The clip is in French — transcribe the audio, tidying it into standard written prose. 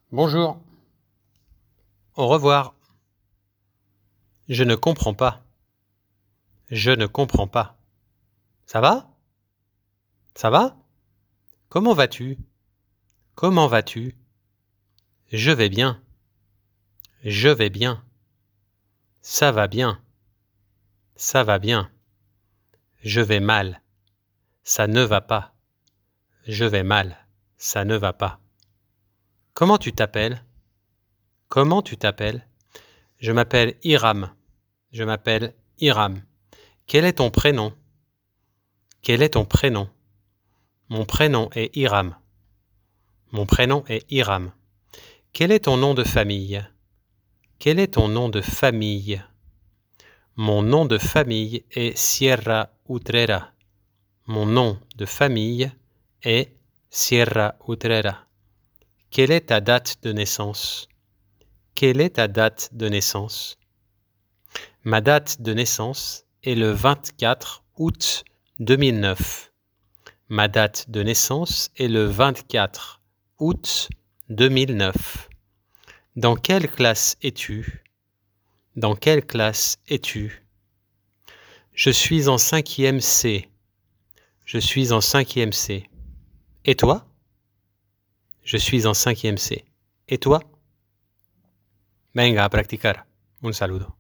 Bonjour. Au revoir. Je ne comprends pas. Je ne comprends pas. Ça va? Ça va? Comment vas-tu? Comment vas-tu? Je vais bien. Je vais bien. Ça va bien. Ça va bien. Je vais mal. Ça ne va pas. Je vais mal. Ça ne va pas. Comment tu t'appelles? Comment tu t'appelles? Je m'appelle Hiram. Je m'appelle Hiram. Quel est ton prénom? Quel est ton prénom? Mon prénom est Hiram. Mon prénom est Hiram. Quel est ton nom de famille? Quel est ton nom de famille? Mon nom de famille est Sierra Utrera. Mon nom de famille est Sierra Utrera. Quelle est ta date de naissance? Quelle est ta date de naissance? Ma date de naissance est le 24 août 2009. Ma date de naissance est le 24 août 2009. Dans quelle classe es-tu? Dans quelle classe es-tu? Je suis en 5e C. Je suis en 5e C. Et toi? Je suis en 5e C. Et toi? Venga a practicar. Un saludo.